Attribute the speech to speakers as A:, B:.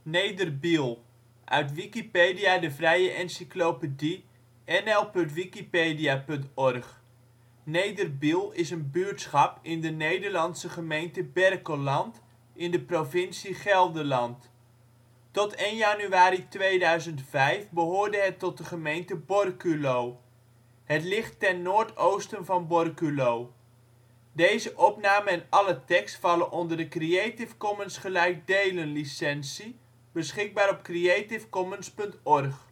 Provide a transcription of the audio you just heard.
A: Nederbiel, uit Wikipedia, de vrije encyclopedie. nl.wikipedia.org. Nederbiel is een buurtschap in de Nederlandse gemeente Berkelland in de provincie Gelderland. Tot 1 januari 2005 behoorde het tot de gemeente Borculo. Het ligt ten noordoosten van Borculo. Deze opname en alle tekst vallen onder de Creative Commons gelijkdelen licentie. Beschikbaar op creativecommons.org